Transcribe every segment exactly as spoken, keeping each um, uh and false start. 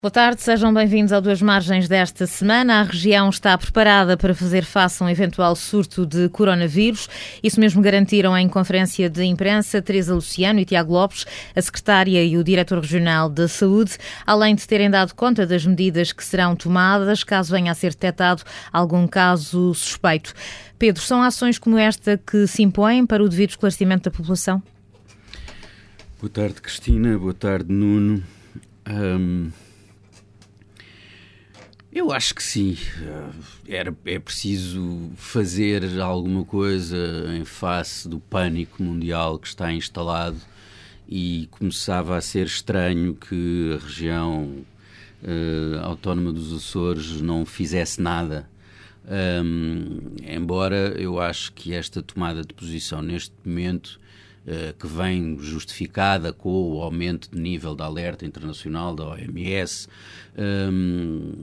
Boa tarde, sejam bem-vindos ao Duas Margens desta semana. A região está preparada para fazer face a um eventual surto de coronavírus. Isso mesmo garantiram em conferência de imprensa Teresa Luciano e Tiago Lopes, a secretária e o diretor regional de saúde, além de terem dado conta das medidas que serão tomadas caso venha a ser detectado algum caso suspeito. Pedro, são ações como esta que se impõem para o devido esclarecimento da população? Boa tarde, Cristina. Boa tarde, Nuno. Um... Eu acho que sim, Era, é preciso fazer alguma coisa em face do pânico mundial que está instalado e começava a ser estranho que a região uh, autónoma dos Açores não fizesse nada. Um, embora eu acho que esta tomada de posição neste momento, uh, que vem justificada com o aumento de nível de alerta internacional da O M S, um,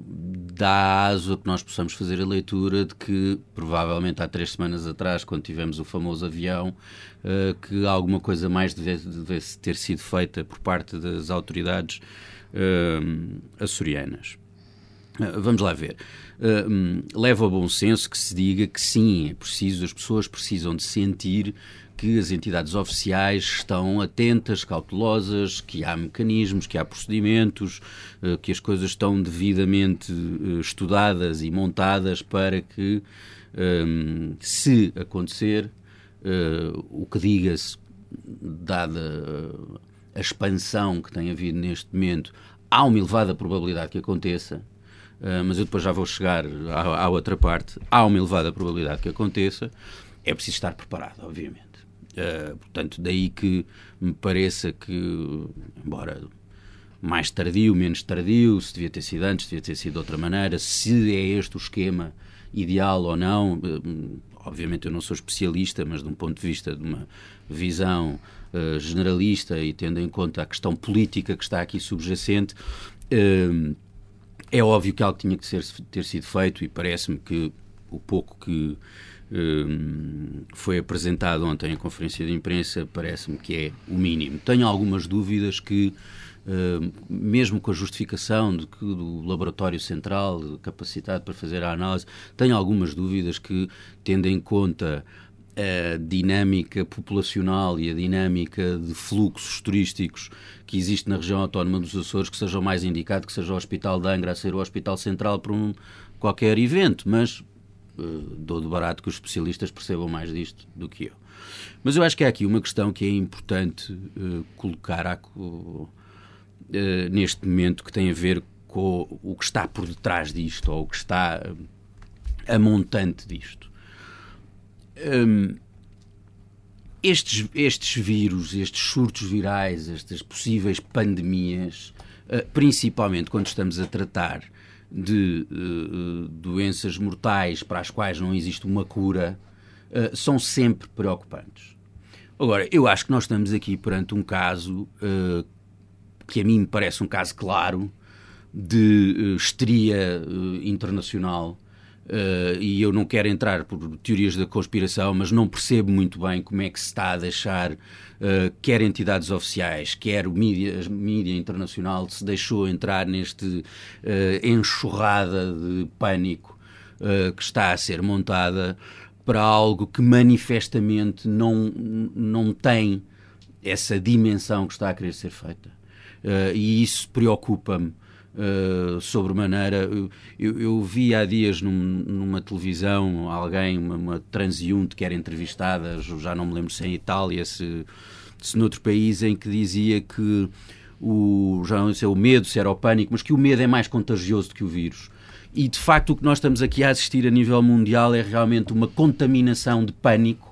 dá aso a que nós possamos fazer a leitura de que, provavelmente há três semanas atrás, quando tivemos o famoso avião, uh, que alguma coisa mais devesse, devesse ter sido feita por parte das autoridades uh, açorianas. Uh, vamos lá ver. Uh, leva ao bom senso que se diga que sim, é preciso, as pessoas precisam de sentir que as entidades oficiais estão atentas, cautelosas, que há mecanismos, que há procedimentos, uh, que as coisas estão devidamente uh, estudadas e montadas para que, um, se acontecer, uh, o que diga-se, dada a expansão que tem havido neste momento, há uma elevada probabilidade que aconteça. Uh, mas eu depois já vou chegar à, à outra parte. Há uma elevada probabilidade que aconteça, é preciso estar preparado, obviamente. Uh, portanto, daí que me pareça que, embora mais tardio, menos tardio, se devia ter sido antes, se devia ter sido de outra maneira, se é este o esquema ideal ou não, uh, obviamente eu não sou especialista, mas de um ponto de vista de uma visão uh, generalista e tendo em conta a questão política que está aqui subjacente, uh, é óbvio que algo tinha que ser, ter sido feito e parece-me que o pouco que um, foi apresentado ontem em conferência de imprensa parece-me que é o mínimo. Tenho algumas dúvidas que, um, mesmo com a justificação de que do laboratório central capacitado para fazer a análise, tenho algumas dúvidas que, tendo em conta a dinâmica populacional e a dinâmica de fluxos turísticos que existe na região autónoma dos Açores, que seja o mais indicado que seja o Hospital de Angra a ser o Hospital Central para um, qualquer evento, mas uh, dou de barato que os especialistas percebam mais disto do que eu. Mas eu acho que há aqui uma questão que é importante uh, colocar a, uh, neste momento, que tem a ver com o que está por detrás disto, ou o que está uh, a montante disto. Um, estes, estes vírus, estes surtos virais, estas possíveis pandemias, uh, principalmente quando estamos a tratar de uh, doenças mortais para as quais não existe uma cura, uh, são sempre preocupantes. Agora, eu acho que nós estamos aqui perante um caso uh, que a mim me parece um caso claro de uh, histeria uh, internacional. Uh, e eu não quero entrar por teorias da conspiração, mas não percebo muito bem como é que se está a deixar, uh, quer entidades oficiais, quer o mídia, a mídia internacional, se deixou entrar neste uh, enxurrada de pânico uh, que está a ser montada para algo que manifestamente não, não tem essa dimensão que está a querer ser feita. Uh, e isso preocupa-me. Uh, sobremaneira. Eu, eu vi há dias num, numa televisão alguém, uma, uma transeunte que era entrevistada, já não me lembro se em Itália, se, se noutro país, em que dizia que o, já não sei o medo, se era o pânico, mas que o medo é mais contagioso do que o vírus. E de facto o que nós estamos aqui a assistir a nível mundial é realmente uma contaminação de pânico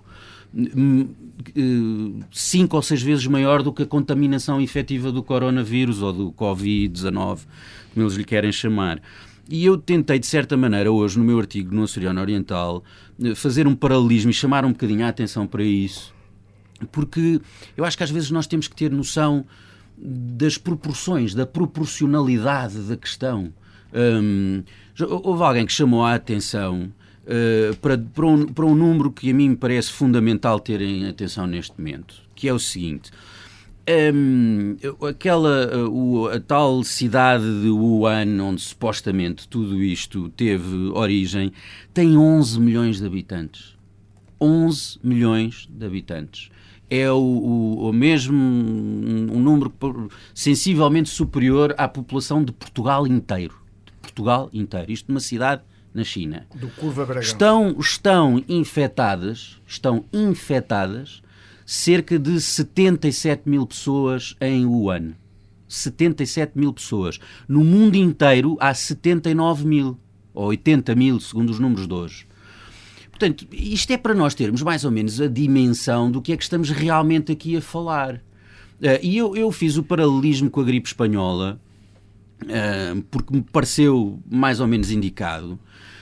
cinco ou seis vezes maior do que a contaminação efetiva do coronavírus ou do covid dezanove, como eles lhe querem chamar. E eu tentei, de certa maneira, hoje, no meu artigo no Açoriano Oriental, fazer um paralelismo e chamar um bocadinho a atenção para isso, porque eu acho que às vezes nós temos que ter noção das proporções, da proporcionalidade da questão. Hum, houve alguém que chamou a atenção Uh, para, para, um, para um número que a mim me parece fundamental terem atenção neste momento, que é o seguinte: Um, aquela, o, a tal cidade de Wuhan, onde supostamente tudo isto teve origem, tem onze milhões de habitantes. onze milhões de habitantes. É o, o, o mesmo um número sensivelmente superior à população de Portugal inteiro. De Portugal inteiro. Isto numa cidade na China. Do Curva Bragão. Estão, estão infectadas, estão infectadas cerca de setenta e sete mil pessoas em Wuhan. setenta e sete mil pessoas. No mundo inteiro há setenta e nove mil, ou oitenta mil, segundo os números de hoje. Portanto, isto é para nós termos mais ou menos a dimensão do que é que estamos realmente aqui a falar. Uh, e eu, eu fiz o paralelismo com a gripe espanhola, uh, porque me pareceu mais ou menos indicado.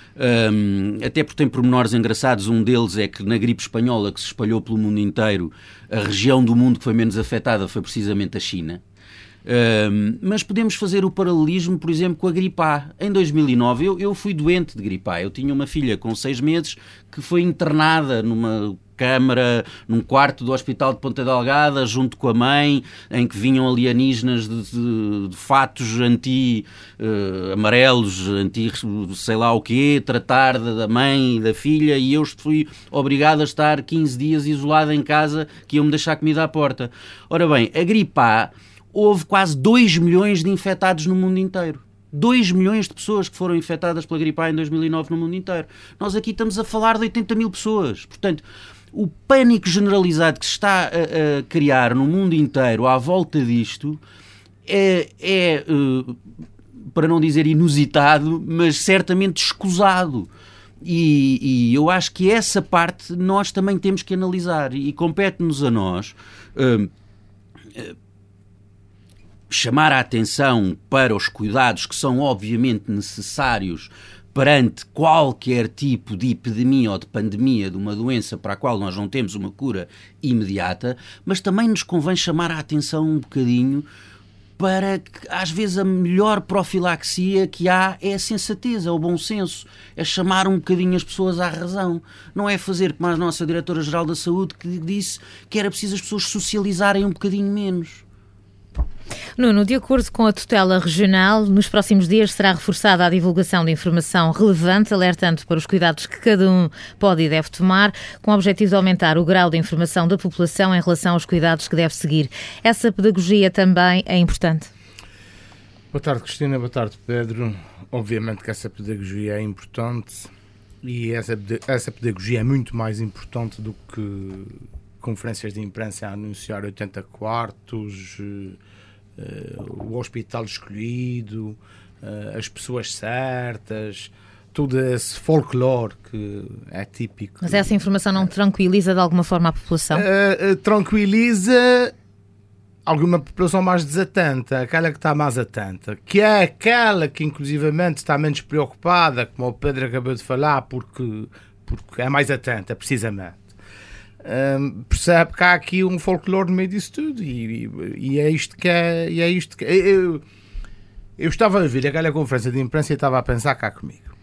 Um, até porque tem pormenores engraçados. Um deles é que na gripe espanhola, que se espalhou pelo mundo inteiro, a região do mundo que foi menos afetada foi precisamente a China. Um, mas podemos fazer o paralelismo, por exemplo, com a gripe A. Em dois mil e nove eu, eu fui doente de gripe A. Eu tinha uma filha com seis meses que foi internada numa câmara, num quarto do hospital de Ponta Delgada, junto com a mãe, em que vinham alienígenas de, de, de fatos anti-amarelos, uh, anti sei lá o quê, tratar da mãe e da filha, e eu fui obrigado a estar quinze dias isolado em casa, que iam-me deixar comida à porta. Ora bem, a gripe A, houve quase dois milhões de infectados no mundo inteiro. dois milhões de pessoas que foram infectadas pela gripe A em dois mil e nove no mundo inteiro. Nós aqui estamos a falar de oitenta mil pessoas. Portanto, o pânico generalizado que se está a, a criar no mundo inteiro à volta disto é, é uh, para não dizer inusitado, mas certamente escusado. E, e eu acho que essa parte nós também temos que analisar, e compete-nos a nós uh, uh, chamar a atenção para os cuidados que são obviamente necessários perante qualquer tipo de epidemia ou de pandemia de uma doença para a qual nós não temos uma cura imediata, mas também nos convém chamar a atenção um bocadinho para que, às vezes, a melhor profilaxia que há é a sensatez, é o bom senso, é chamar um bocadinho as pessoas à razão. Não é fazer como a nossa Diretora-Geral da Saúde, que disse que era preciso as pessoas socializarem um bocadinho menos. Nuno, de acordo com a tutela regional, nos próximos dias será reforçada a divulgação de informação relevante, alertando para os cuidados que cada um pode e deve tomar, com o objetivo de aumentar o grau de informação da população em relação aos cuidados que deve seguir. Essa pedagogia também é importante. Boa tarde, Cristina. Boa tarde, Pedro. Obviamente que essa pedagogia é importante, e essa, essa pedagogia é muito mais importante do que conferências de imprensa a anunciar oitenta quartos, Uh, o hospital escolhido, uh, as pessoas certas, todo esse folclore que é típico. Mas essa informação não tranquiliza de alguma forma a população? Uh, uh, tranquiliza alguma população mais desatenta, aquela que está mais atenta, que é aquela que inclusivamente está menos preocupada, como o Pedro acabou de falar, porque, porque é mais atenta, precisamente. Um, percebe que há aqui um folclore no meio disso tudo, e, e, e é isto que é, e é isto que é. Eu, eu estava a ver aquela conferência de imprensa e estava a pensar cá comigo.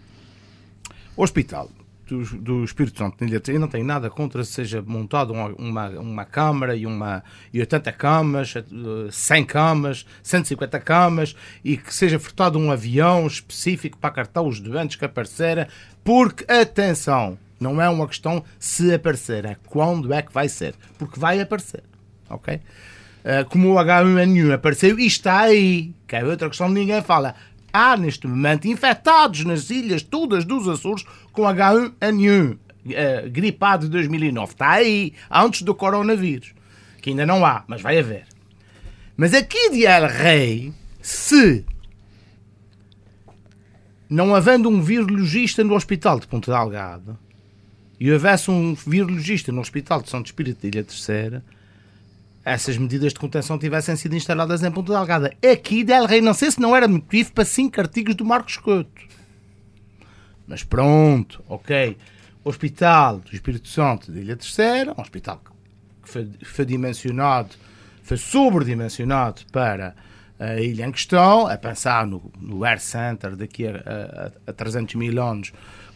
O hospital do, do Espírito Santo, eu não tenho nada contra se seja montado uma, uma, uma câmara e, uma, e oitenta camas, cem camas, cento e cinquenta camas, e que seja furtado um avião específico para cartar os doentes que apareceram, porque, atenção, não é uma questão se aparecer, é quando é que vai ser. Porque vai aparecer, ok? Uh, como o H um N um apareceu e está aí, que é outra questão que ninguém fala. Há, neste momento, infectados nas ilhas todas dos Açores com H um N um, uh, gripado de dois mil e nove. Está aí, antes do coronavírus. Que ainda não há, mas vai haver. Mas aqui de El Rei, se não havendo um virologista no hospital de Ponta Delgada, e houvesse um virologista no Hospital de Santo Espírito de Ilha Terceira, essas medidas de contenção tivessem sido instaladas em Ponta Delgada. Aqui de El Rei, não sei se não era motivo para cinco artigos do Marcos Couto. Mas pronto, ok. O Hospital do Espírito Santo de Ilha Terceira, um hospital que foi, foi dimensionado, foi sobredimensionado para a ilha em questão, a pensar no, no Air Center daqui a, a, a trezentos mil anos,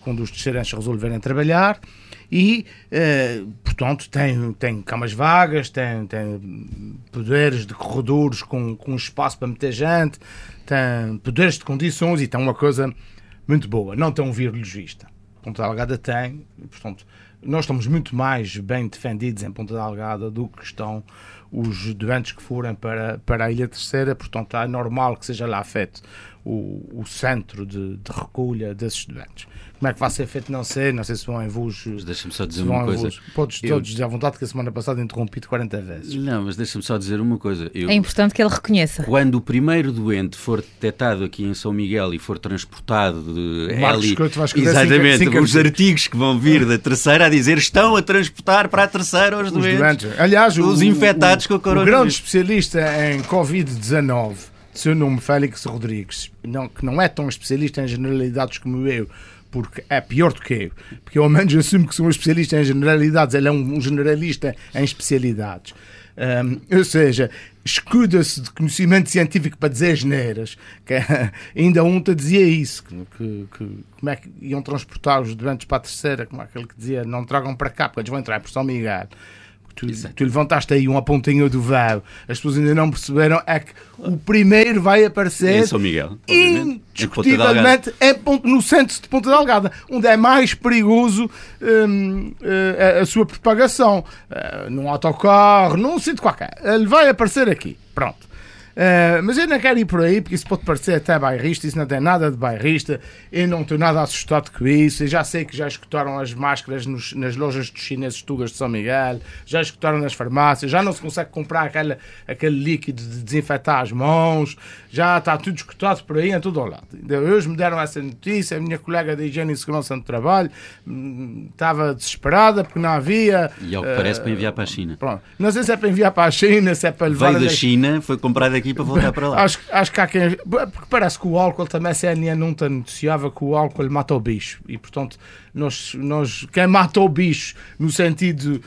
quando os descendentes resolverem trabalhar. E, eh, portanto, tem, tem camas vagas, tem, tem poderes de corredores com, com espaço para meter gente, tem poderes de condições e tem uma coisa muito boa. Não tem um virologista. Ponta Delgada tem, e, portanto, nós estamos muito mais bem defendidos em Ponta Delgada do que estão os doentes que forem para, para a Ilha Terceira. Portanto, é normal que seja lá feito o, o centro de, de recolha desses doentes. Como é que vai ser feito? Não sei, não sei se vão em voos. Deixa-me só dizer uma coisa. Podes eu... todos dizer à vontade que a semana passada interrompi-te quarenta vezes. Não, mas deixa-me só dizer uma coisa. Eu... É importante que ele reconheça. Quando o primeiro doente for detectado aqui em São Miguel e for transportado de Marcos Heli, Couto vai escrever exatamente, cinco, cinco os artigos que vão vir da terceira a dizer estão a transportar para a terceira os, os doentes, doentes. Aliás, os o, infectados o, com o coronavírus. O grande especialista em covid dezanove, de seu nome Félix Rodrigues, não, que não é tão especialista em generalidades como eu, porque é pior do que eu, porque eu ao menos assumo que sou um especialista em generalidades, ele é um, um generalista em especialidades. Um, ou seja, escuda-se de conhecimento científico para dizer asneiras, que ainda ontem dizia isso, que, que, que como é que iam transportar os doentes para a terceira, como é aquele que dizia, não tragam para cá, porque eles vão entrar por São Miguel. Tu, tu levantaste aí uma pontinha do véu, as pessoas ainda não perceberam, é que o primeiro vai aparecer em São Miguel, indiscutivelmente em Ponta, no centro de Ponta Delgada, onde é mais perigoso hum, a, a sua propagação, uh, num autocarro, num sítio qualquer. Ele vai aparecer aqui, pronto. Uh, mas eu não quero ir por aí, porque isso pode parecer até bairrista, isso não tem nada de bairrista, eu não estou nada assustado com isso, eu já sei que já escutaram as máscaras nos, nas lojas dos chineses Tugas de São Miguel, já escutaram nas farmácias, já não se consegue comprar aquele, aquele líquido de desinfetar as mãos, já está tudo escutado por aí, em todo o lado. Hoje me deram essa notícia, a minha colega da Higiene e Segurança no Trabalho hum, estava desesperada porque não havia... E ao que uh, parece para enviar para a China. Pronto. Não sei se é para enviar para a China, se é para levar... Veio da China, foi comprado aqui para voltar para lá. Acho, acho que há quem... Porque parece que o álcool também, a C N N não noticiava que o álcool mata o bicho. E, portanto, nós, nós, quem mata o bicho, no sentido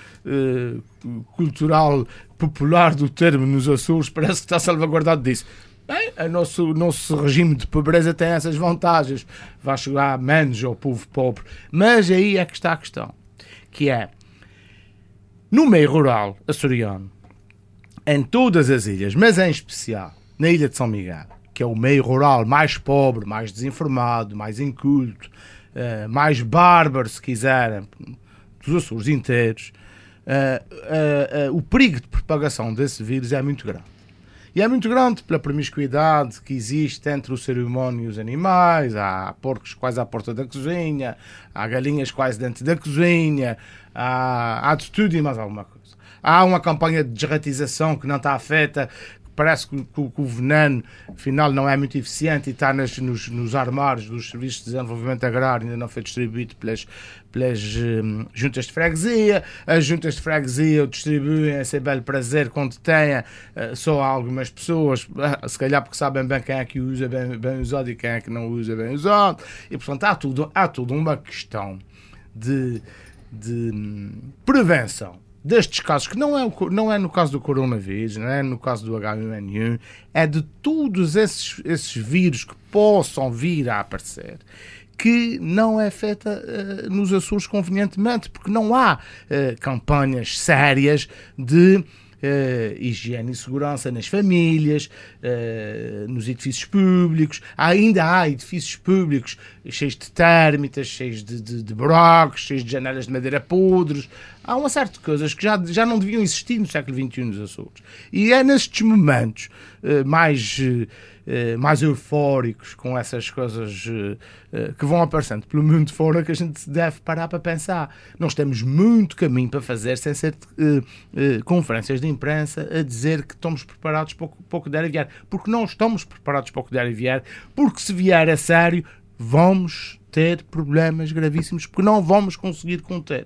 uh, cultural, popular do termo nos Açores, parece que está salvaguardado disso. Bem, o nosso, nosso regime de pobreza tem essas vantagens. Vai chegar menos ao povo pobre. Mas aí é que está a questão. Que é, no meio rural açoriano, em todas as ilhas, mas em especial na Ilha de São Miguel, que é o meio rural mais pobre, mais desinformado, mais inculto, uh, mais bárbaro, se quiserem, dos Açores inteiros, uh, uh, uh, o perigo de propagação desse vírus é muito grande. E é muito grande pela promiscuidade que existe entre o ser humano e os animais. Há porcos quase à porta da cozinha, há galinhas quase dentro da cozinha, há, há de tudo e mais alguma coisa. Há uma campanha de desratização que não está feita, parece que, que, que o veneno, afinal, não é muito eficiente e está nas, nos, nos armários dos Serviços de Desenvolvimento Agrário, ainda não foi distribuído pelas, pelas um, juntas de freguesia. As juntas de freguesia o distribuem a seu belo prazer quando tenha uh, só algumas pessoas, uh, se calhar porque sabem bem quem é que usa bem, bem usado e quem é que não usa bem usado. E, portanto, há tudo, há tudo uma questão de, de um, prevenção destes casos, que não é, não é no caso do coronavírus, não é no caso do H um N um, é de todos esses, esses vírus que possam vir a aparecer, que não é feita uh, nos Açores convenientemente, porque não há uh, campanhas sérias de Uh, higiene e segurança nas famílias, uh, nos edifícios públicos. Ainda há edifícios públicos cheios de térmitas, cheios de, de, de buracos, cheios de janelas de madeira podres. Há uma série de coisas que já, já não deviam existir no século vinte e um nos Açores. E é nestes momentos uh, mais, uh, mais eufóricos, com essas coisas uh, uh, que vão aparecendo pelo mundo fora, que a gente deve parar para pensar. Nós temos muito caminho para fazer sem ser uh, uh, conferências de imprensa a dizer que estamos preparados para o que der e vier. Porque não estamos preparados para o que der e vier, porque se vier a sério, vamos ter problemas gravíssimos, porque não vamos conseguir conter.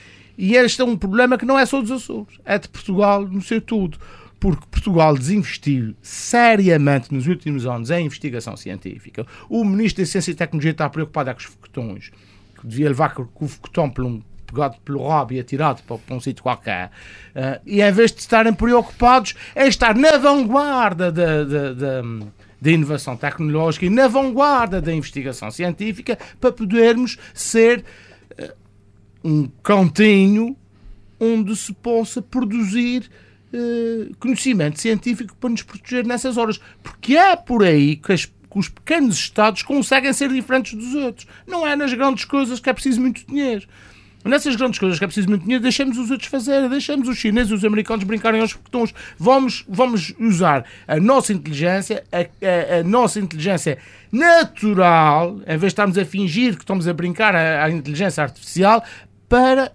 E este é um problema que não é só dos Açores, é de Portugal no seu todo, porque Portugal desinvestiu seriamente nos últimos anos em investigação científica. O Ministro da Ciência e Tecnologia está preocupado é com os foguetões, que devia levar com o foguetão por um pegado pelo rabo e atirado para, para um sítio qualquer, uh, e em vez de estarem preocupados em estar na vanguarda da, da, da, da inovação tecnológica e na vanguarda da investigação científica para podermos ser uh, um cantinho onde se possa produzir uh, conhecimento científico para nos proteger nessas horas. Porque é por aí que, as, que os pequenos Estados conseguem ser diferentes dos outros. Não é nas grandes coisas que é preciso muito dinheiro. Nessas grandes coisas que é preciso muito dinheiro, deixemos os outros fazer, deixemos os chineses e os americanos brincarem aos botões. Vamos, vamos usar a nossa inteligência, a, a, a nossa inteligência natural, em vez de estarmos a fingir que estamos a brincar a, a inteligência artificial, para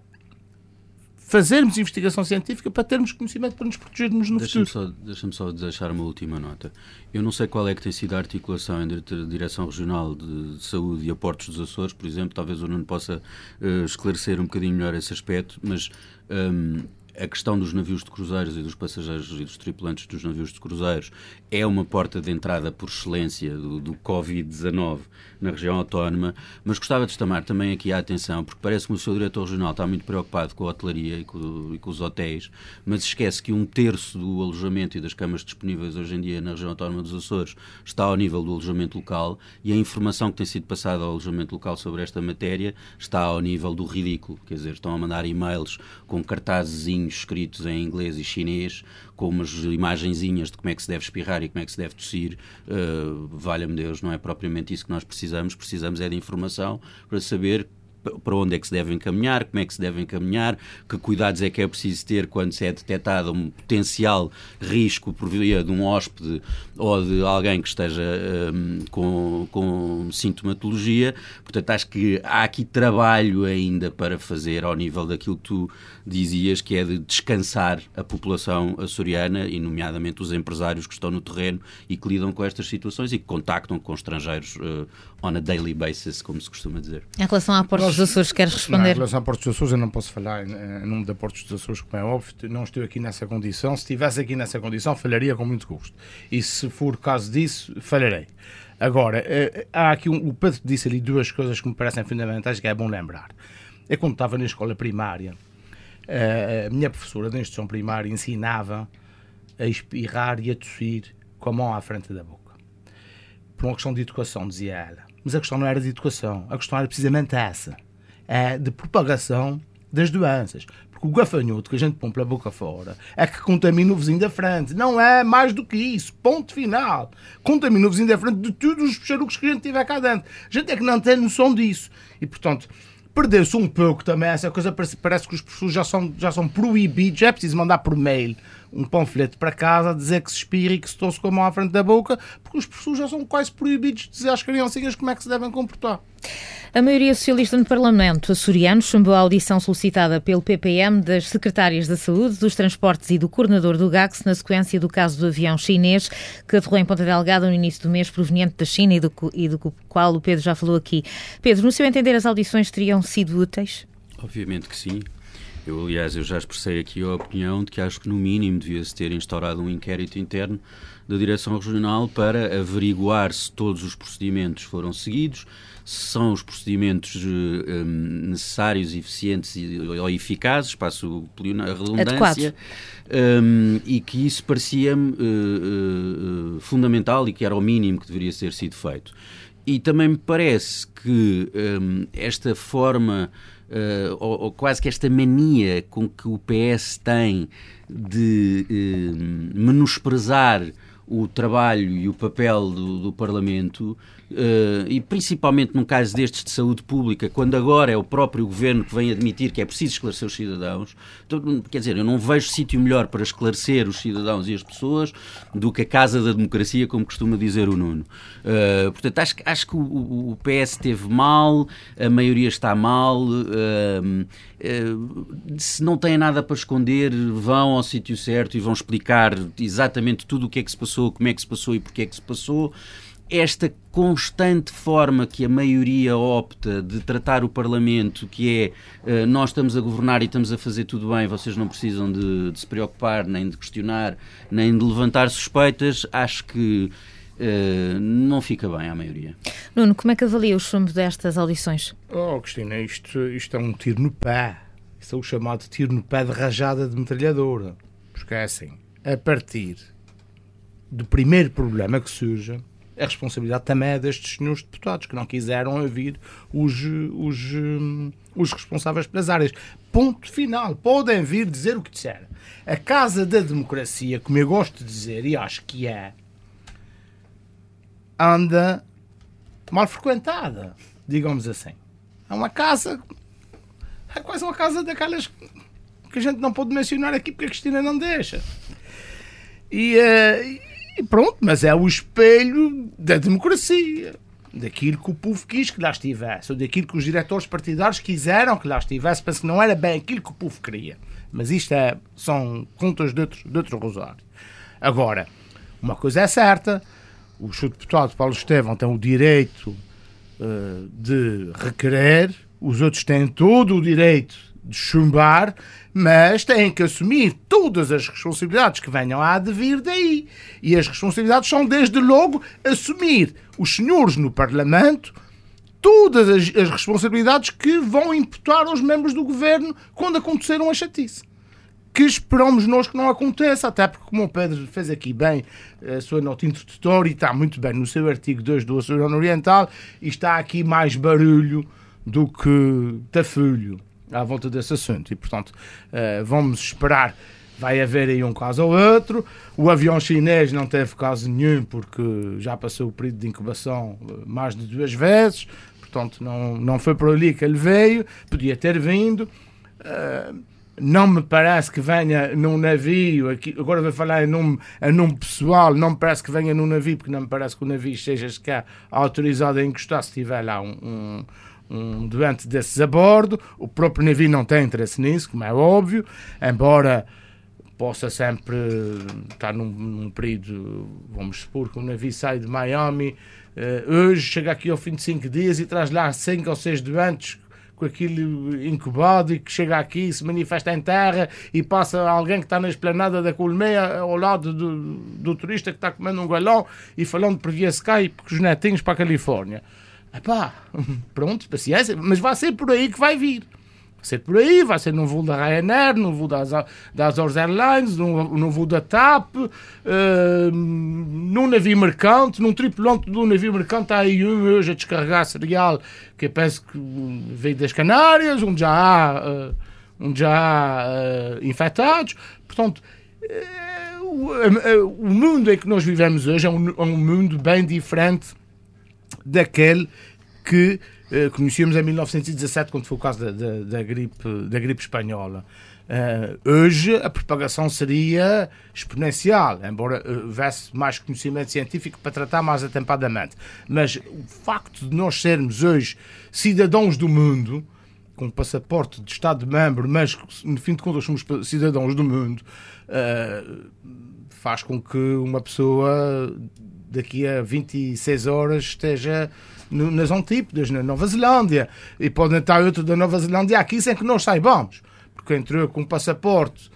fazermos investigação científica, para termos conhecimento para nos protegermos no deixa-me futuro. Só, deixa-me só deixar uma última nota. Eu não sei qual é que tem sido a articulação entre a Direção Regional de Saúde e a Portos dos Açores, por exemplo. Talvez o Nuno possa uh, esclarecer um bocadinho melhor esse aspecto, mas um, a questão dos navios de cruzeiros e dos passageiros e dos tripulantes dos navios de cruzeiros é uma porta de entrada por excelência do, do covid dezanove na região autónoma, mas gostava de chamar também aqui a atenção, porque parece que o seu diretor regional está muito preocupado com a hotelaria e com, e com os hotéis, mas esquece que um terço do alojamento e das camas disponíveis hoje em dia na região autónoma dos Açores está ao nível do alojamento local, e a informação que tem sido passada ao alojamento local sobre esta matéria está ao nível do ridículo. Quer dizer, estão a mandar e-mails com cartazezinhos escritos em inglês e chinês, com umas imagenzinhas de como é que se deve espirrar e como é que se deve tossir. Uh, valha-me Deus, não é propriamente isso que nós precisamos. Precisamos é de informação para saber para onde é que se deve encaminhar, como é que se deve encaminhar, que cuidados é que é preciso ter quando se é detectado um potencial risco por via de um hóspede ou de alguém que esteja um, com, com sintomatologia. Portanto, acho que há aqui trabalho ainda para fazer ao nível daquilo que tu dizias, que é de descansar a população açoriana e, nomeadamente, os empresários que estão no terreno e que lidam com estas situações e que contactam com estrangeiros uh, on a daily basis, como se costuma dizer. Em relação a Portos dos Açores, queres responder? Não, em relação a Portos dos Açores, eu não posso falar em, em nome da Portos dos Açores, como é óbvio, não estou aqui nessa condição. Se estivesse aqui nessa condição, falaria com muito gosto. E se for o caso disso, falarei. Agora, há aqui um, o Pedro disse ali duas coisas que me parecem fundamentais, que é bom lembrar. É quando estava na escola primária, a minha professora da instituição primária ensinava a espirrar e a tossir com a mão à frente da boca. Por uma questão de educação, dizia ela. Mas a questão não era de educação, a questão era precisamente essa. É de propagação das doenças. Porque o gafanhoto que a gente põe pela boca fora é que contamina o vizinho da frente. Não é mais do que isso. Ponto final. Contamina o vizinho da frente de todos os peixarucos que a gente tiver cá dentro. A gente é que não tem noção disso. E, portanto, perdeu-se um pouco também essa coisa. Parece, parece que os professores já são, já são proibidos. Já é preciso mandar por mail um panfleto para casa a dizer que se espira e que se tosse com a mão à frente da boca, porque os professores já são quase proibidos de dizer às criancinhas como é que se devem comportar. A maioria socialista no Parlamento açoriano chumbou a audição solicitada pelo P P M das secretárias da Saúde, dos Transportes e do coordenador do G A C S na sequência do caso do avião chinês que aterrou em Ponta Delgada no início do mês, proveniente da China e do, e do qual o Pedro já falou aqui. Pedro, no seu entender, as audições teriam sido úteis? Obviamente que sim. Eu, aliás, eu já expressei aqui a opinião de que acho que, no mínimo, devia-se ter instaurado um inquérito interno da Direção Regional para averiguar se todos os procedimentos foram seguidos, se são os procedimentos um, necessários, eficientes e, ou eficazes, passo a redundância, um, e que isso parecia-me uh, uh, fundamental e que era o mínimo que deveria ter sido feito. E também me parece que um, esta forma... Uh, ou, ou quase que esta mania com que o P S tem de uh, menosprezar o trabalho e o papel do, do Parlamento, uh, e principalmente num caso destes de saúde pública, quando agora é o próprio Governo que vem admitir que é preciso esclarecer os cidadãos. Então, quer dizer, eu não vejo sítio melhor para esclarecer os cidadãos e as pessoas do que a Casa da Democracia, como costuma dizer o Nuno. Uh, portanto, acho, acho que o, o P S esteve mal, a maioria está mal. Uh, uh, se não têm nada para esconder, vão ao sítio certo e vão explicar exatamente tudo o que é que se passou, como é que se passou e porque é que se passou. Esta constante forma que a maioria opta de tratar o Parlamento, que é uh, nós estamos a governar e estamos a fazer tudo bem, vocês não precisam de, de se preocupar, nem de questionar, nem de levantar suspeitas, acho que uh, não fica bem à maioria. Nuno, como é que avalia o chumbo destas audições? Oh, Cristina, isto, isto é um tiro no pé. Isto é o chamado tiro no pé de rajada de metralhadora. Porque é assim, a partir do primeiro problema que surge, a responsabilidade também é destes senhores deputados que não quiseram ouvir os, os, os responsáveis pelas áreas. Ponto final. Podem vir dizer o que disserem. A Casa da Democracia, como eu gosto de dizer, e acho que é, anda mal frequentada, digamos assim. É uma casa, é quase uma casa daquelas que a gente não pode mencionar aqui porque a Cristina não deixa. E, e pronto, mas é o espelho da democracia, daquilo que o povo quis que lá estivesse, ou daquilo que os diretores partidários quiseram que lá estivesse. Penso que não era bem aquilo que o povo queria. Mas isto é, são contas de outro, de outro rosário. Agora, uma coisa é certa, o senhor deputado Paulo Estevão tem o direito uh, de requerer, os outros têm todo o direito de chumbar, mas têm que assumir todas as responsabilidades que venham a advir daí. E as responsabilidades são, desde logo, assumir os senhores no Parlamento todas as, as responsabilidades que vão imputar aos membros do Governo quando aconteceram a chatice. Que esperamos nós que não aconteça, até porque, como o Pedro fez aqui bem a sua nota introdutória, e está muito bem no seu artigo dois do Oceano Oriental, e está aqui mais barulho do que tafulho à volta desse assunto. E, portanto, vamos esperar. Vai haver aí um caso ou outro. O avião chinês não teve caso nenhum, porque já passou o período de incubação mais de duas vezes. Portanto, não, não foi por ali que ele veio. Podia ter vindo. Uh, não me parece que venha num navio. Aqui, agora vou falar em nome, em nome pessoal. Não me parece que venha num navio, porque não me parece que o navio seja sequer autorizado a encostar se tiver lá um, um, um doente desses a bordo. O próprio navio não tem interesse nisso, como é óbvio. Embora possa sempre estar num, num período, vamos supor que um navio sai de Miami uh, hoje, chega aqui ao fim de cinco dias e traz lá cinco ou seis doentes com aquilo incubado, e que chega aqui, se manifesta em terra e passa alguém que está na esplanada da Colmeia ao lado do, do turista que está comendo um galão e falando por via Skype com os netinhos para a Califórnia. Epá, pronto, paciência, mas vai ser por aí que vai vir. Vai ser por aí, vai ser no voo da Ryanair, no voo das, das Azores Airlines, no, no voo da TAP, uh, num navio mercante, num tripulante do navio mercante. Está aí um hoje a descarregar cereal, que eu penso que veio das Canárias, onde já há, uh, onde já há uh, infectados. Portanto, uh, o, uh, o mundo em que nós vivemos hoje é um, é um mundo bem diferente daquele que Uh, conhecíamos em mil novecentos e dezassete, quando foi o caso da, da, da, gripe, da gripe espanhola. Uh, hoje a propagação seria exponencial, embora houvesse mais conhecimento científico para tratar mais atempadamente. Mas o facto de nós sermos hoje cidadãos do mundo, com passaporte de Estado-membro, mas no fim de contas somos cidadãos do mundo, uh, faz com que uma pessoa daqui a vinte e seis horas esteja no, nas Antípodas, na Nova Zelândia, e pode estar outro da Nova Zelândia aqui sem que nós saibamos, porque entrou com um passaporte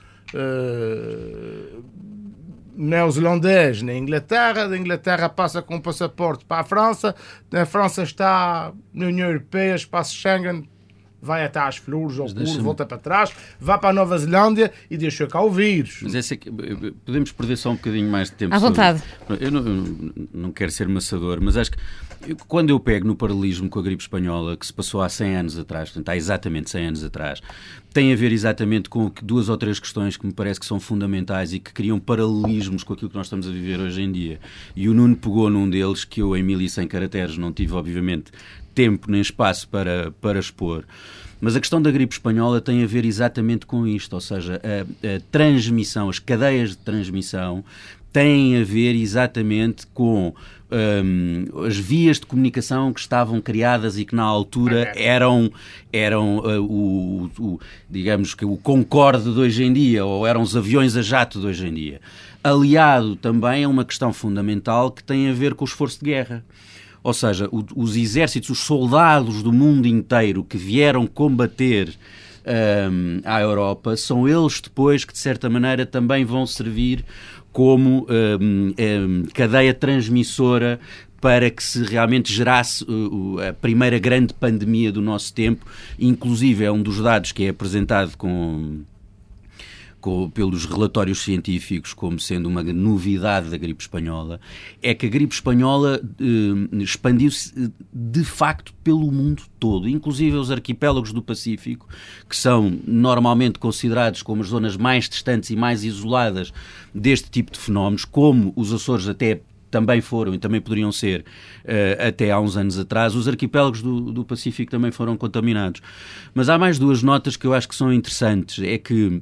uh, neozelandês na Inglaterra, da Inglaterra passa com um passaporte para a França, a França está na União Europeia, espaço Schengen, vai até às flores, ao pulo, volta para trás, vai para a Nova Zelândia e deixa cá o vírus. Mas essa é que, podemos perder só um bocadinho mais de tempo. À vontade. Sobre... Eu, não, eu não quero ser maçador, mas acho que eu, quando eu pego no paralelismo com a gripe espanhola, que se passou há cem anos atrás, portanto há exatamente cem anos atrás, tem a ver exatamente com duas ou três questões que me parece que são fundamentais e que criam paralelismos com aquilo que nós estamos a viver hoje em dia. E o Nuno pegou num deles que eu, em mil e cem caracteres, não tive, obviamente, tempo nem espaço para, para expor. Mas a questão da gripe espanhola tem a ver exatamente com isto, ou seja, a, a transmissão, as cadeias de transmissão têm a ver exatamente com um, as vias de comunicação que estavam criadas e que na altura eram, eram uh, o, o, digamos que o Concorde de hoje em dia, ou eram os aviões a jato de hoje em dia. Aliado também a uma questão fundamental que tem a ver com o esforço de guerra. Ou seja, o, os exércitos, os soldados do mundo inteiro que vieram combater um, à Europa, são eles depois que, de certa maneira, também vão servir como um, um, cadeia transmissora para que se realmente gerasse uh, a primeira grande pandemia do nosso tempo. Inclusive, é um dos dados que é apresentado com... com, pelos relatórios científicos como sendo uma novidade da gripe espanhola, é que a gripe espanhola eh, expandiu-se de facto pelo mundo todo, inclusive os arquipélagos do Pacífico, que são normalmente considerados como as zonas mais distantes e mais isoladas deste tipo de fenómenos, como os Açores até também foram e também poderiam ser uh, até há uns anos atrás. Os arquipélagos do, do Pacífico também foram contaminados. Mas há mais duas notas que eu acho que são interessantes. É que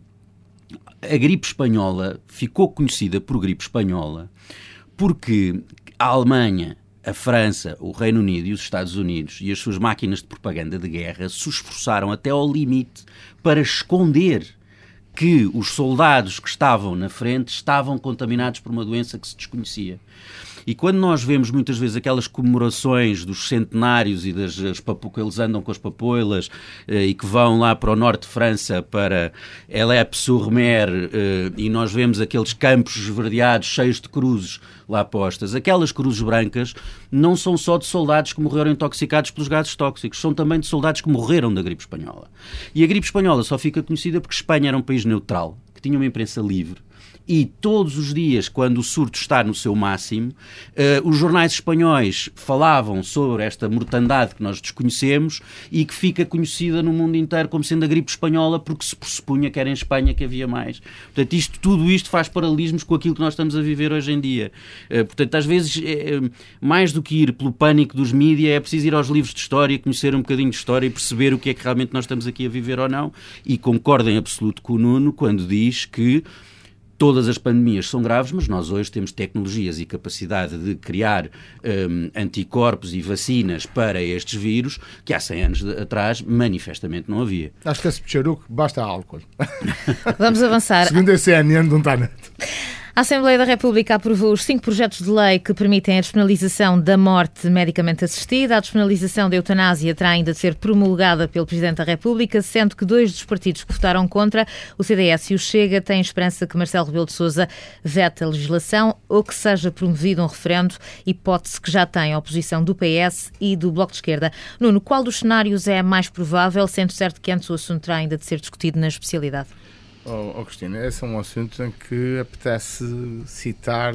a gripe espanhola ficou conhecida por gripe espanhola porque a Alemanha, a França, o Reino Unido e os Estados Unidos e as suas máquinas de propaganda de guerra se esforçaram até ao limite para esconder que os soldados que estavam na frente estavam contaminados por uma doença que se desconhecia. E quando nós vemos muitas vezes aquelas comemorações dos centenários e das as papo, que eles andam com as papoilas eh, e que vão lá para o norte de França, para Elep-sur-Mer, eh, e nós vemos aqueles campos esverdeados cheios de cruzes lá postas, aquelas cruzes brancas não são só de soldados que morreram intoxicados pelos gases tóxicos, são também de soldados que morreram da gripe espanhola. E a gripe espanhola só fica conhecida porque Espanha era um país neutral, que tinha uma imprensa livre, e todos os dias, quando o surto está no seu máximo, uh, os jornais espanhóis falavam sobre esta mortandade que nós desconhecemos e que fica conhecida no mundo inteiro como sendo a gripe espanhola, porque se pressupunha que era em Espanha que havia mais. Portanto, isto, tudo isto faz paralelismos com aquilo que nós estamos a viver hoje em dia. Uh, portanto, às vezes, é, mais do que ir pelo pânico dos mídias, é preciso ir aos livros de história, conhecer um bocadinho de história e perceber o que é que realmente nós estamos aqui a viver ou não. E concordo em absoluto com o Nuno quando diz que todas as pandemias são graves, mas nós hoje temos tecnologias e capacidade de criar um, anticorpos e vacinas para estes vírus que há cem anos de, atrás manifestamente não havia. Acho que esse picharuco basta álcool. Vamos avançar. Segundo a C N N, não está nada. A Assembleia da República aprovou os cinco projetos de lei que permitem a despenalização da morte medicamente assistida. A despenalização da eutanásia terá ainda de ser promulgada pelo Presidente da República, sendo que dois dos partidos que votaram contra, o C D S e o Chega, têm esperança que Marcelo Rebelo de Sousa vete a legislação ou que seja promovido um referendo, hipótese que já tem a oposição do P S e do Bloco de Esquerda. Nuno, qual dos cenários é mais provável, sendo certo que antes o assunto terá ainda de ser discutido na especialidade? Oh, oh, Cristina, esse é um assunto em que apetece citar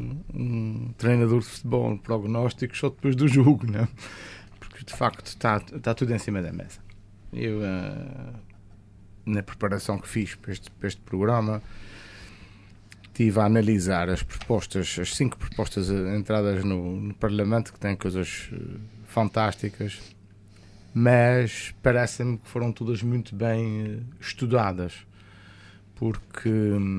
um treinador de futebol, prognósticos só depois do jogo, não é? Porque de facto está, está tudo em cima da mesa. Eu, uh, na preparação que fiz para este, para este programa, estive a analisar as propostas, as cinco propostas entradas no, no Parlamento, que têm coisas fantásticas, mas parece-me que foram todas muito bem estudadas. Porque,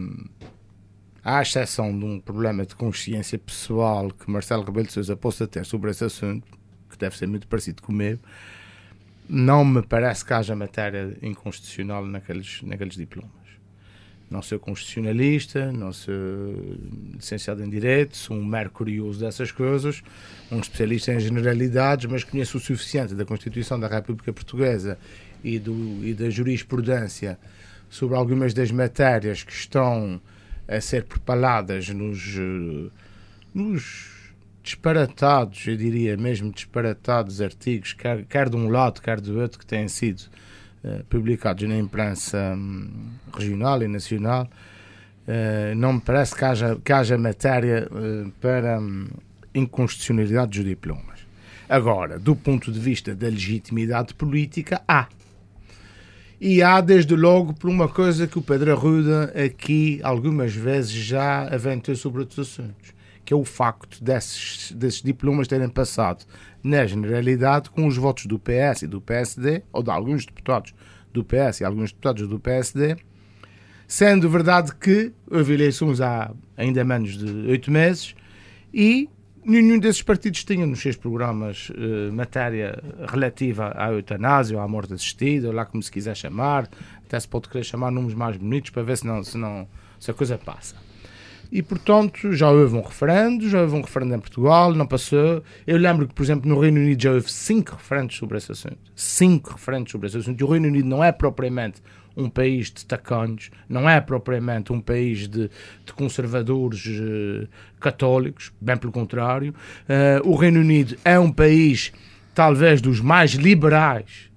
à exceção de um problema de consciência pessoal que Marcelo Rebelo de Sousa possa ter sobre esse assunto, que deve ser muito parecido com o meu, não me parece que haja matéria inconstitucional naqueles, naqueles diplomas. Não sou constitucionalista, não sou licenciado em Direito, sou um mero curioso dessas coisas, um especialista em generalidades, mas conheço o suficiente da Constituição da República Portuguesa e, do, e da jurisprudência sobre algumas das matérias que estão a ser propaladas nos, nos disparatados, eu diria mesmo disparatados artigos, quer, quer de um lado, quer do outro, que têm sido uh, publicados na imprensa um, regional e nacional. Uh, não me parece que haja, que haja matéria uh, para um, inconstitucionalidade dos diplomas. Agora, do ponto de vista da legitimidade política, há. E há, desde logo, por uma coisa que o Pedro Arruda aqui algumas vezes já aventou sobre outros assuntos, que é o facto desses, desses diplomas terem passado, na generalidade, com os votos do P S e do P S D, ou de alguns deputados do P S e alguns deputados do P S D, sendo verdade que houve eleições há ainda menos de oito meses e nenhum desses partidos tinha nos seus programas uh, matéria relativa à eutanásia ou à morte assistida, ou lá como se quiser chamar, até se pode querer chamar nomes mais bonitos para ver se, não, se, não, se a coisa passa. E, portanto, já houve um referendo, já houve um referendo em Portugal, não passou. Eu lembro que, por exemplo, no Reino Unido já houve cinco referendos sobre esse assunto. Cinco referendos sobre esse assunto. E o Reino Unido não é propriamente um país de tacanos, não é propriamente um país de, de conservadores uh, católicos, bem pelo contrário. Uh, o Reino Unido é um país, talvez, dos mais liberais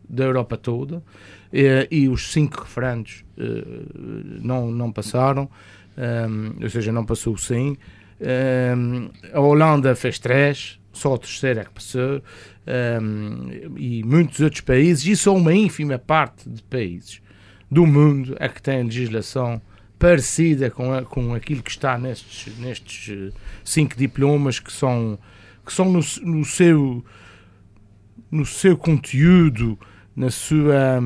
da Europa toda, e, e os cinco referendos uh, não, não passaram, um, ou seja, não passou sim. Um, a Holanda fez três, só o terceiro é que passou, um, e muitos outros países, e só uma ínfima parte de países do mundo é que tem legislação parecida com, a, com aquilo que está nestes, nestes cinco diplomas, que são, que são no, no, seu, no seu conteúdo, na sua,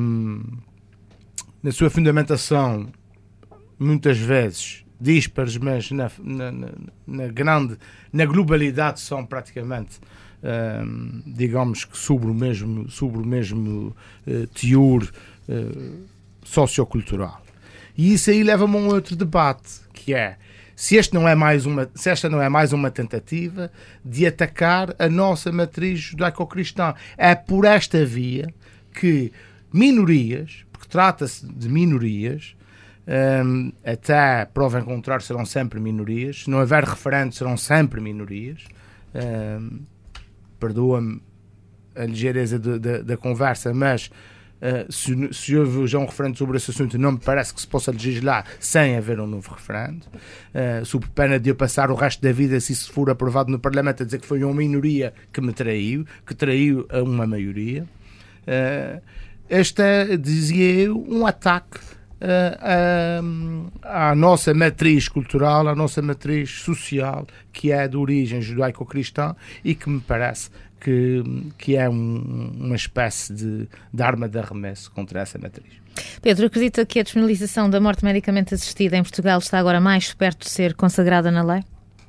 na sua fundamentação, muitas vezes díspares, mas na, na, na, grande, na globalidade são praticamente, um, digamos que sobre o mesmo, sobre o mesmo uh, teor uh, sociocultural. E isso aí leva-me a um outro debate, que é se, este não é mais uma, se esta não é mais uma tentativa de atacar a nossa matriz judaico-cristã. É por esta via que minorias, porque trata-se de minorias, um, até prova em contrário serão sempre minorias, se não houver referentes serão sempre minorias, um, perdoa-me a ligeireza de, de, da conversa, mas Uh, se, se houve já um referendo sobre esse assunto, não me parece que se possa legislar sem haver um novo referendo, uh, sob pena de eu passar o resto da vida, se isso for aprovado no Parlamento, a dizer que foi uma minoria que me traiu, que traiu a uma maioria. Uh, este é, dizia eu, um ataque uh, à, à nossa matriz cultural, à nossa matriz social, que é de origem judaico-cristã e que me parece Que, que é um, uma espécie de, de arma de arremesso contra essa matriz. Pedro, acredita que a despenalização da morte medicamente assistida em Portugal está agora mais perto de ser consagrada na lei?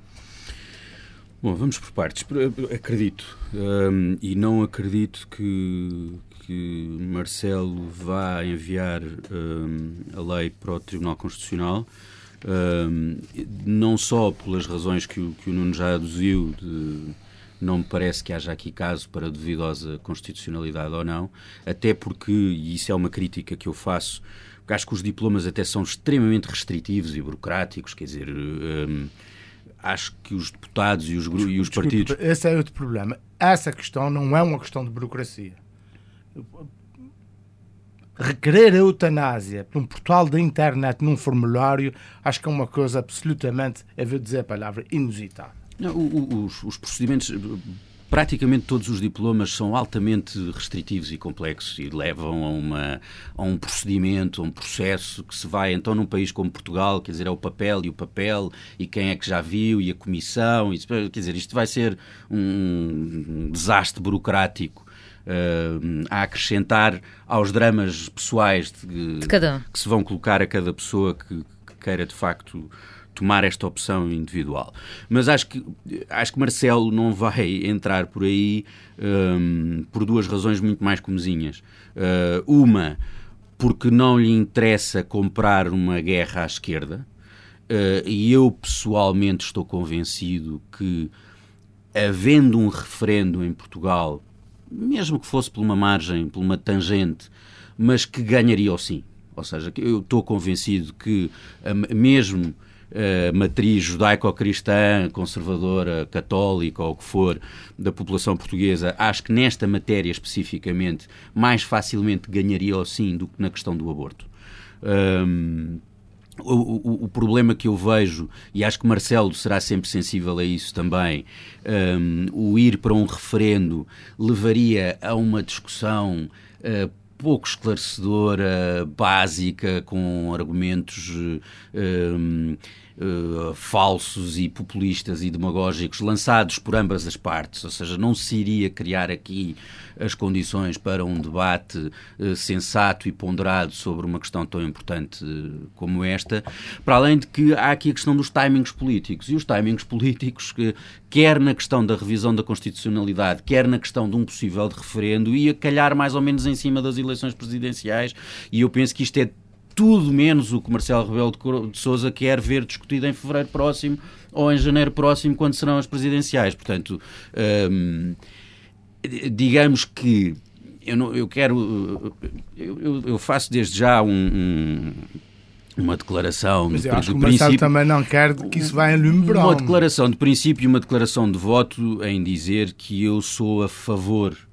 Bom, vamos por partes. Acredito. Um, e não acredito que, que Marcelo vá enviar um, a lei para o Tribunal Constitucional, um, não só pelas razões que o, que o Nuno já aduziu, de não me parece que haja aqui caso para duvidosa constitucionalidade ou não, até porque, e isso é uma crítica que eu faço, porque acho que os diplomas até são extremamente restritivos e burocráticos, quer dizer, hum, acho que os deputados e os, desculpa, e os partidos... Desculpa, esse é outro problema. Essa questão não é uma questão de burocracia. Requerer a eutanásia num portal da internet, num formulário, acho que é uma coisa absolutamente, eu vou dizer a palavra, inusitada. Não, os, os procedimentos, praticamente todos os diplomas são altamente restritivos e complexos e levam a, uma, a um procedimento, a um processo que se vai, então, num país como Portugal, quer dizer, é o papel e o papel e quem é que já viu e a comissão, e, quer dizer, isto vai ser um, um desastre burocrático uh, a acrescentar aos dramas pessoais de, de cada um, que se vão colocar a cada pessoa que, que queira, de facto, tomar esta opção individual. Mas acho que, acho que Marcelo não vai entrar por aí um, por duas razões muito mais comezinhas. Uh, uma, porque não lhe interessa comprar uma guerra à esquerda, uh, e eu pessoalmente estou convencido que, havendo um referendo em Portugal, mesmo que fosse por uma margem, por uma tangente, mas que ganharia o sim. Ou seja, eu estou convencido que, mesmo a matriz judaico-cristã, conservadora, católica ou o que for, da população portuguesa, acho que nesta matéria especificamente mais facilmente ganharia o sim do que na questão do aborto. Um, o, o, o problema que eu vejo, e acho que Marcelo será sempre sensível a isso também, um, o ir para um referendo levaria a uma discussão uh, pouco esclarecedora, básica, com argumentos um, uh, falsos e populistas e demagógicos lançados por ambas as partes, ou seja, não se iria criar aqui as condições para um debate uh, sensato e ponderado sobre uma questão tão importante uh, como esta, para além de que há aqui a questão dos timings políticos, e os timings políticos, que, quer na questão da revisão da constitucionalidade, quer na questão de um possível de referendo, ia calhar mais ou menos em cima das eleições presidenciais, e eu penso que isto é tudo menos o que Marcelo Rebelo de Sousa quer ver discutido em fevereiro próximo ou em janeiro próximo, quando serão as presidenciais. Portanto, hum, digamos que eu, não, eu quero... Eu, eu faço desde já um... um uma declaração Mas de, eu acho de que o Marcelo princípio, também não quer que isso vá em lume branco. Uma declaração de princípio e uma declaração de voto em dizer que eu sou a favor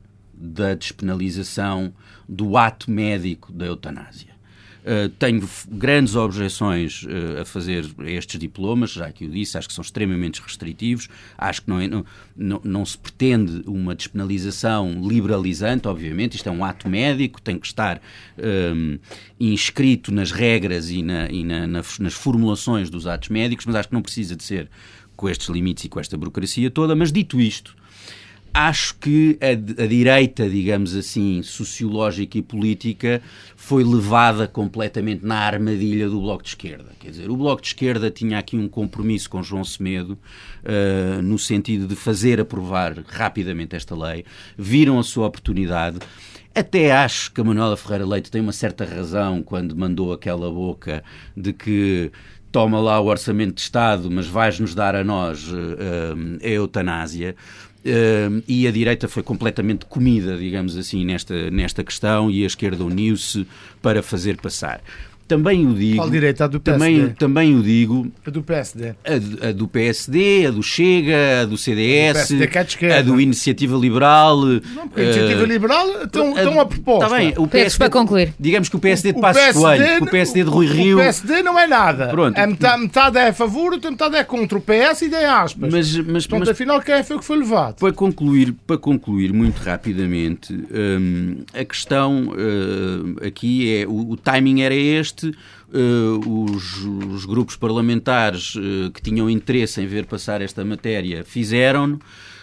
da despenalização do ato médico da eutanásia. Uh, tenho grandes objeções uh, a fazer a estes diplomas, já que o disse, acho que são extremamente restritivos, acho que não, é, não, não, não se pretende uma despenalização liberalizante, obviamente, isto é um ato médico, tem que estar um, inscrito nas regras e, na, e na, na, nas formulações dos atos médicos, mas acho que não precisa de ser com estes limites e com esta burocracia toda. Mas dito isto, acho que a, a direita, digamos assim, sociológica e política foi levada completamente na armadilha do Bloco de Esquerda. Quer dizer, o Bloco de Esquerda tinha aqui um compromisso com João Semedo uh, no sentido de fazer aprovar rapidamente esta lei. Viram a sua oportunidade. Até acho que a Manuela Ferreira Leite tem uma certa razão quando mandou aquela boca de que toma lá o orçamento de Estado, mas vais-nos dar a nós uh, a eutanásia. Uh, e a direita foi completamente comida, digamos assim, nesta, nesta questão, e a esquerda uniu-se para fazer passar. Também o digo... Qual direita? A do P S D? Também, também o digo... A do P S D. A, a do P S D, a do Chega, a do C D S, a do, P S D, que é de esquerda. A do Iniciativa Liberal... Não, porque a Iniciativa uh, Liberal estão a, a proposta. Está bem, o P S D, para concluir. Digamos que o P S D de Passos Coelho, o P S D de Rui Rio... O P S D não é nada. Pronto. A metade, metade é a favor, outra metade é contra o P S e tem aspas. Mas, mas, Portanto, mas, afinal, quem foi que foi levado? Para concluir, para concluir muito rapidamente, um, a questão uh, aqui é... O, o timing era este... Uh, os, os grupos parlamentares uh, que tinham interesse em ver passar esta matéria fizeram-no.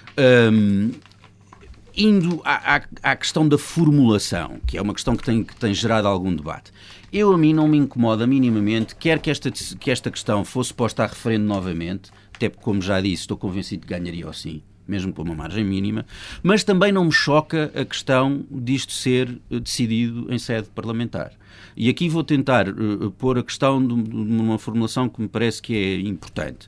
Um, indo à, à, à questão da formulação, que é uma questão que tem, que tem gerado algum debate. Eu, a mim, não me incomoda minimamente, quer que esta, que esta questão fosse posta a referendo novamente, até porque, como já disse, estou convencido que ganharia ou sim, mesmo com uma margem mínima, mas também não me choca a questão disto ser decidido em sede parlamentar. E aqui vou tentar uh, pôr a questão de, de uma formulação que me parece que é importante.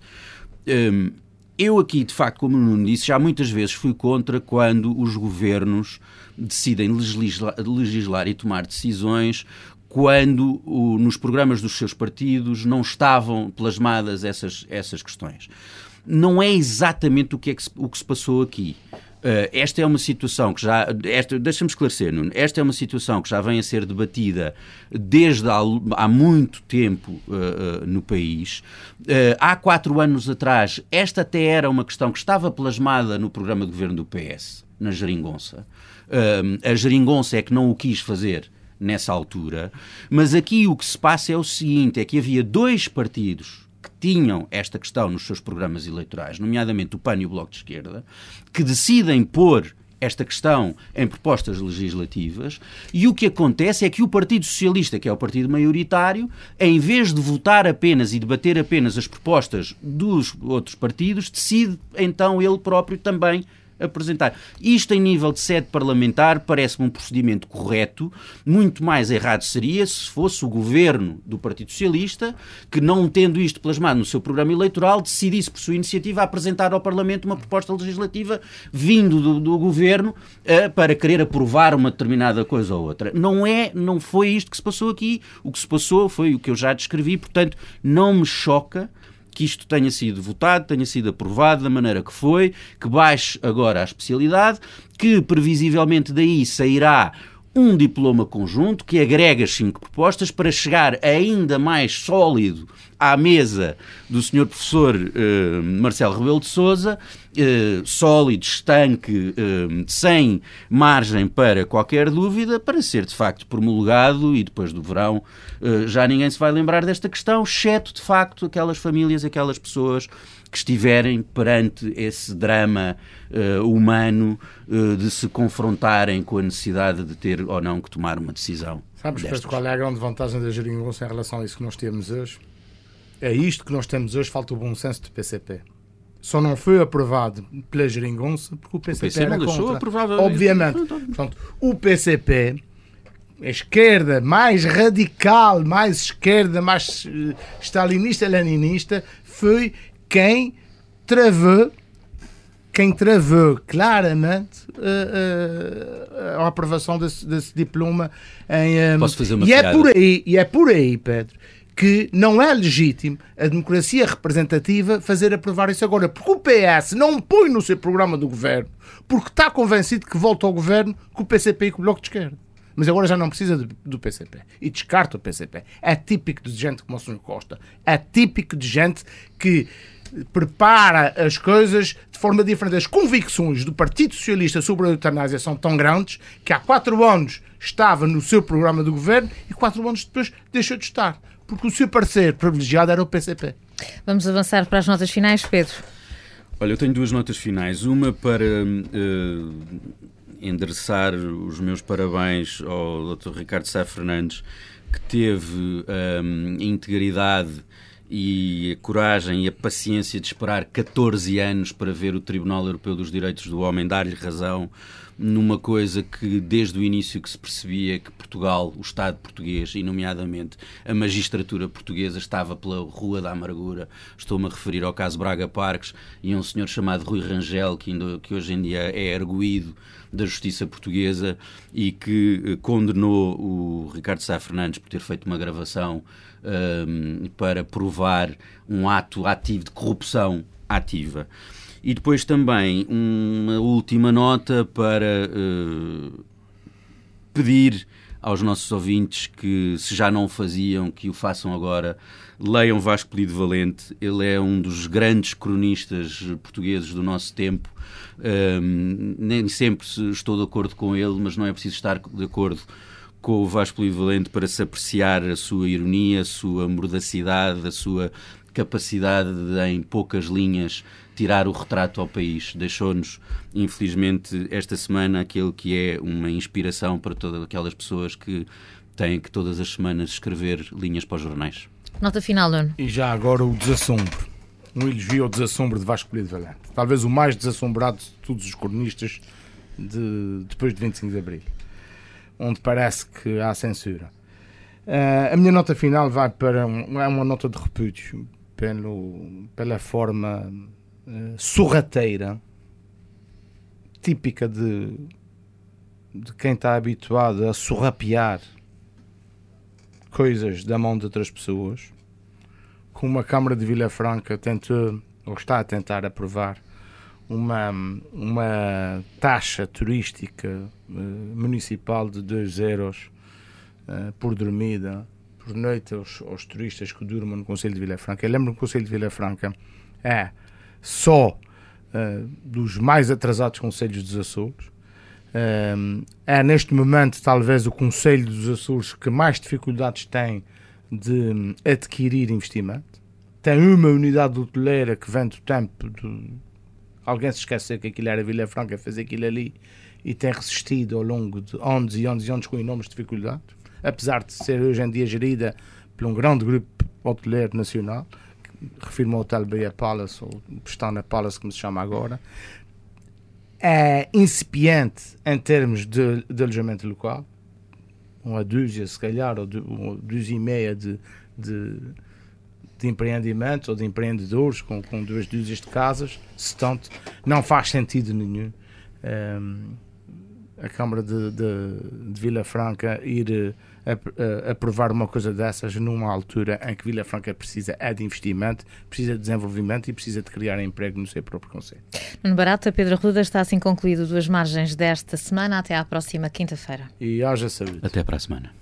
Um, eu aqui, de facto, como o Nuno disse, já muitas vezes fui contra quando os governos decidem legislar, legislar e tomar decisões quando o, nos programas dos seus partidos não estavam plasmadas essas, essas questões. Não é exatamente o que, é que se, o que se passou aqui. Uh, esta é uma situação que já... Esta, deixa-me esclarecer, Nuno. Esta é uma situação que já vem a ser debatida desde há, há muito tempo uh, uh, no país. Uh, há quatro anos atrás, esta até era uma questão que estava plasmada no programa de governo do P S, na Geringonça. Uh, a Geringonça é que não o quis fazer nessa altura. Mas aqui o que se passa é o seguinte, é que havia dois partidos que tinham esta questão nos seus programas eleitorais, nomeadamente o P A N e o Bloco de Esquerda, que decidem pôr esta questão em propostas legislativas, e o que acontece é que o Partido Socialista, que é o partido maioritário, em vez de votar apenas e debater apenas as propostas dos outros partidos, decide então ele próprio também apresentar. Isto em nível de sede parlamentar parece-me um procedimento correto. Muito mais errado seria se fosse o governo do Partido Socialista que, não tendo isto plasmado no seu programa eleitoral, decidisse por sua iniciativa apresentar ao Parlamento uma proposta legislativa vindo do, do governo uh, para querer aprovar uma determinada coisa ou outra. Não é, não foi isto que se passou aqui. O que se passou foi o que eu já descrevi, portanto, não me choca que isto tenha sido votado, tenha sido aprovado da maneira que foi, que baixe agora a especialidade, que previsivelmente daí sairá um diploma conjunto que agrega as cinco propostas para chegar ainda mais sólido à mesa do senhor professor eh, Marcelo Rebelo de Sousa, eh, sólido, estanque, eh, sem margem para qualquer dúvida, para ser de facto promulgado, e depois do verão eh, já ninguém se vai lembrar desta questão, exceto de facto aquelas famílias, aquelas pessoas que estiverem perante esse drama uh, humano uh, de se confrontarem com a necessidade de ter ou não que tomar uma decisão. Sabes destas. Qual é a grande vantagem da Geringonça em relação a isso que nós temos hoje? É isto que nós temos hoje, falta o bom senso do P C P. Só não foi aprovado pela Geringonça porque o P C P, o P C P era não contra. Deixou, obviamente. Portanto, o P C P, a esquerda mais radical, mais esquerda, mais uh, stalinista, leninista, foi quem travou, quem travou claramente uh, uh, a aprovação desse, desse diploma em... Um, Posso fazer uma e piada? É por aí, e é por aí, Pedro, que não é legítimo a democracia representativa fazer aprovar isso agora, porque o P S não põe no seu programa do governo, porque está convencido que volta ao governo com o P C P e com o Bloco de Esquerda. Mas agora já não precisa do P C P e descarta o P C P. É típico de gente como o senhor Costa, é típico de gente que prepara as coisas de forma diferente. As convicções do Partido Socialista sobre a eutanásia são tão grandes que há quatro anos estava no seu programa do governo e quatro anos depois deixou de estar, porque o seu parceiro privilegiado era o P C P. Vamos avançar para as notas finais, Pedro. Olha, eu tenho duas notas finais. Uma para uh, endereçar os meus parabéns ao doutor Ricardo Sá Fernandes, que teve um, a integridade e a coragem e a paciência de esperar catorze anos para ver o Tribunal Europeu dos Direitos do Homem dar-lhe razão numa coisa que desde o início que se percebia que Portugal, o Estado português e nomeadamente a magistratura portuguesa estava pela Rua da Amargura. Estou-me a referir ao caso Braga Parques e a um senhor chamado Rui Rangel, que, ainda, que hoje em dia é arguido da justiça portuguesa e que condenou o Ricardo Sá Fernandes por ter feito uma gravação um, para provar um ato ativo de corrupção ativa. E depois também uma última nota para uh, pedir aos nossos ouvintes que, se já não o faziam, que o façam agora. Leiam Vasco Polido Valente, ele é um dos grandes cronistas portugueses do nosso tempo. Um, nem sempre estou de acordo com ele, mas não é preciso estar de acordo com o Vasco Polido Valente para se apreciar a sua ironia, a sua mordacidade, a sua capacidade de, em poucas linhas, tirar o retrato ao país. Deixou-nos, infelizmente, esta semana aquele que é uma inspiração para todas aquelas pessoas que têm que todas as semanas escrever linhas para os jornais. Nota final, Nuno. E já agora o desassombro. Um elogio ao desassombro de Vasco Polido Valente. Talvez o mais desassombrado de todos os cronistas de, depois de vinte e cinco de Abril, onde parece que há censura. Uh, a minha nota final vai para um, é uma nota de repúdio pelo, pela forma uh, sorrateira típica de, de quem está habituado a sorrapear coisas da mão de outras pessoas, como a Câmara de Vila Franca tentou, ou está a tentar aprovar uma, uma taxa turística uh, municipal de dois euros uh, por dormida, por noite aos, aos turistas que durmam no Concelho de Vila Franca. Eu lembro que o Concelho de Vila Franca é só uh, dos mais atrasados concelhos dos Açores. Uh, é neste momento talvez o Concelho dos Açores que mais dificuldades tem de adquirir investimento. Tem uma unidade hoteleira que vem do tempo de... Alguém se esqueceu que aquilo era Vila Franca, fez aquilo ali e tem resistido ao longo de anos e anos e anos com enormes dificuldades, apesar de ser hoje em dia gerida por um grande grupo hoteleiro nacional, refiro-me ao Hotel Bahia Palace, ou Pestana Palace, como se chama agora. É incipiente em termos de, de alojamento local, uma dúzia, se calhar, ou, ou dúzia e meia de, de, de empreendimentos ou de empreendedores com, com duas dúzias de casas, se tanto, não faz sentido nenhum um, a Câmara de, de, de Vila Franca ir a, a, aprovar uma coisa dessas numa altura em que Vila Franca precisa é de investimento, precisa de desenvolvimento e precisa de criar emprego no seu próprio concelho. Nuno Barata, Pedro Arruda, está assim concluído Duas Margens desta semana. Até à próxima quinta-feira. E haja saúde. Até para a semana.